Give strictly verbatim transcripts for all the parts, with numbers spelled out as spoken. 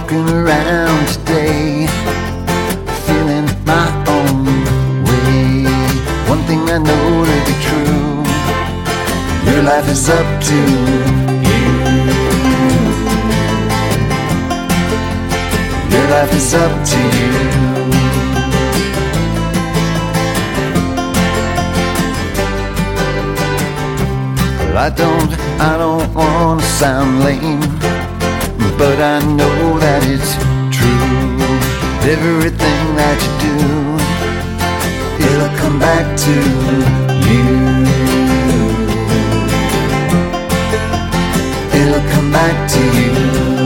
walking around today, feeling my own way. One thing I know to be true, your life is up to you. Your life is up to you. I don't, I don't wanna sound lame, but I know that it's true. Everything that you do, it'll come back to you. It'll come back to you.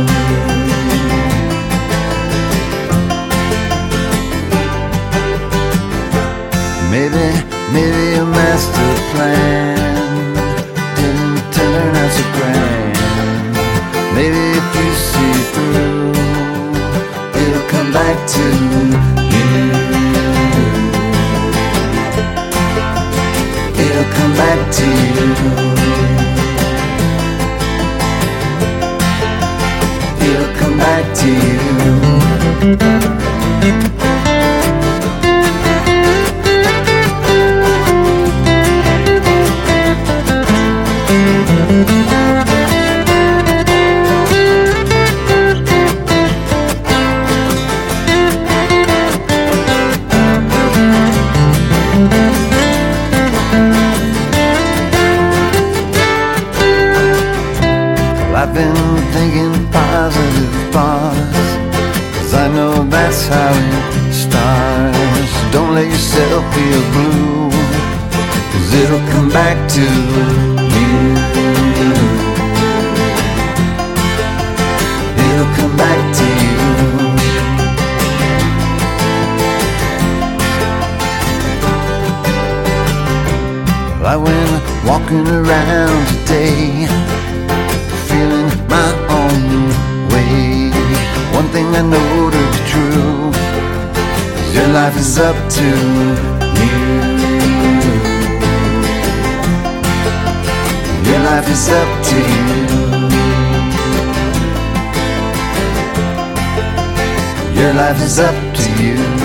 Maybe, maybe a master plan turn out so grand. Maybe if you see through, it'll come back to you. It'll come back to you. It'll come back to you. I've been thinking positive thoughts, 'cause I know that's how it starts. Don't let yourself feel blue, 'cause it'll come back to you. It'll come back to you. Well, I went walking around today, feeling my own way. One thing I know to be true, is your life is up to you. Your life is up to you. Your life is up to you.